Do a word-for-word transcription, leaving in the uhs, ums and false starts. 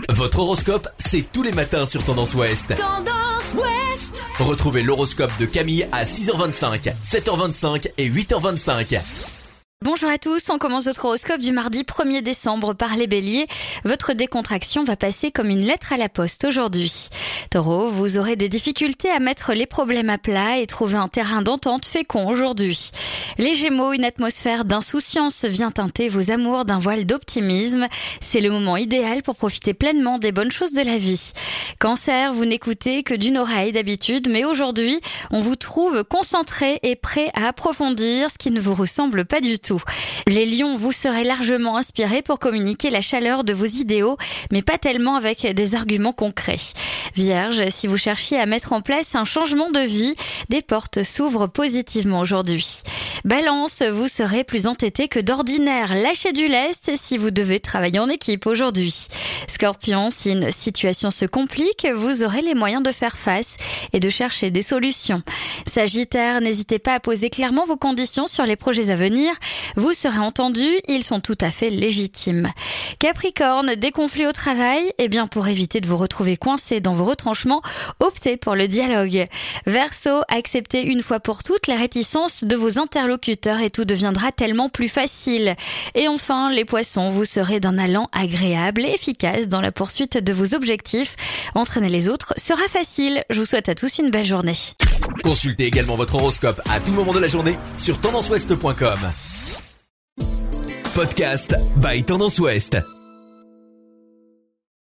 Votre horoscope, c'est tous les matins sur Tendance Ouest. Tendance Ouest. Retrouvez l'horoscope de Camille à six heures vingt-cinq, sept heures vingt-cinq et huit heures vingt-cinq. Bonjour à tous, on commence votre horoscope du mardi premier décembre par les béliers. Votre décontraction va passer comme une lettre à la poste aujourd'hui. Taureau, vous aurez des difficultés à mettre les problèmes à plat et trouver un terrain d'entente fécond aujourd'hui. Les gémeaux, une atmosphère d'insouciance vient teinter vos amours d'un voile d'optimisme. C'est le moment idéal pour profiter pleinement des bonnes choses de la vie. Cancer, vous n'écoutez que d'une oreille d'habitude, mais aujourd'hui, on vous trouve concentré et prêt à approfondir ce qui ne vous ressemble pas du tout. Les lions, vous serez largement inspirés pour communiquer la chaleur de vos idéaux, mais pas tellement avec des arguments concrets. Vierge, si vous cherchiez à mettre en place un changement de vie, des portes s'ouvrent positivement aujourd'hui. Balance, vous serez plus entêté que d'ordinaire. Lâchez du lest si vous devez travailler en équipe aujourd'hui. Scorpion, si une situation se complique, vous aurez les moyens de faire face et de chercher des solutions. Sagittaire, n'hésitez pas à poser clairement vos conditions sur les projets à venir. Vous serez entendu, ils sont tout à fait légitimes. Capricorne, des conflits au travail, eh bien pour éviter de vous retrouver coincé dans vos retranchements, optez pour le dialogue. Verseau, acceptez une fois pour toutes la réticence de vos interlocuteurs et tout deviendra tellement plus facile. Et enfin, les poissons, vous serez d'un allant agréable et efficace dans la poursuite de vos objectifs. Entraîner les autres sera facile. Je vous souhaite à tous une belle journée. Consultez également votre horoscope à tout moment de la journée sur tendance ouest point com. Podcast by Tendance Ouest.